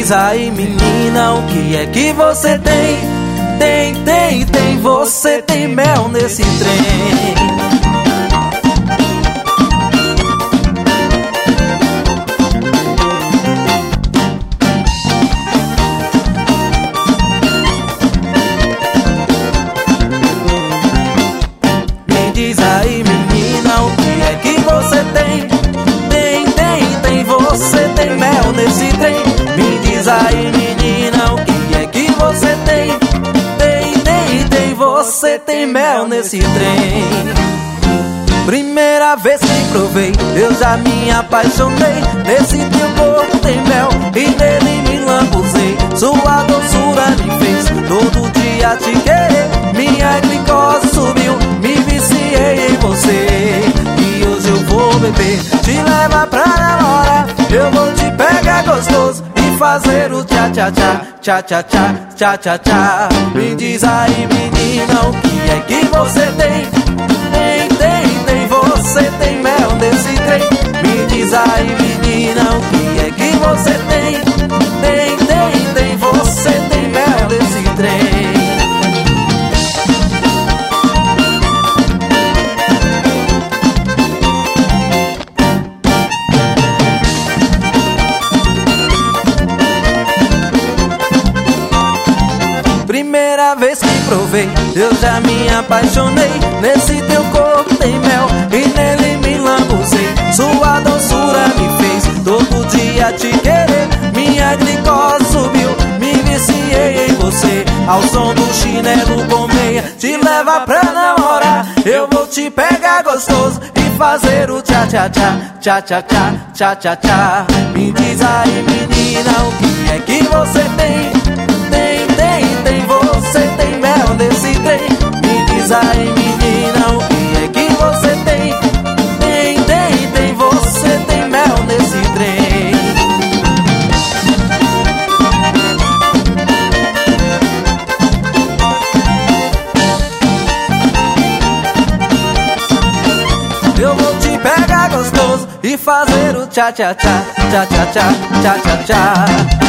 diz aí, menina, o que é que você tem? Tem, você tem mel nesse trem. Me diz aí, menina, o que é que você tem? Tem, você tem mel nesse trem. Me diz aí, menina, o que é que você tem? Tem, você tem mel nesse trem. Primeira vez que provei, eu já me apaixonei. Nesse teu corpo tem mel e nele me lambuzei. Sua doçura me fez todo dia te querer. Minha glicose subiu, me viciei em você. E hoje eu vou beber, te levar pra namorar. Eu vou te pegar gostoso e fazer o tchá-tchá-tchá, tchá-tchá-tchá, tchá-tchá-tchá. Me diz aí, menina, o que é que você tem? Tem, você tem mel nesse trem. Me diz aí, menina, o que é que você tem? Tem, você tem mel nesse trem. Primeira vez que provei, eu já me apaixonei. Nesse teu corpo tem mel e nele me lambuzei. Sua doçura me fez todo dia te querer. Minha glicose subiu, me viciei em você. Ao som do chinelo com meia, te leva pra namorar. Eu vou te pegar gostoso e fazer o tchá-tchá-tchá, tchá-tchá-tchá, tchá-tchá-tchá. Me diz aí, menina, o que é que você tem? Tem, você tem mel nesse trem. Me diz aí, menina, o que é que você tem? Tem, você tem mel nesse trem. Eu vou te pegar gostoso e fazer o tchá-tchá-tchá, tchá-tchá-tchá, tchá-tchá-tchá.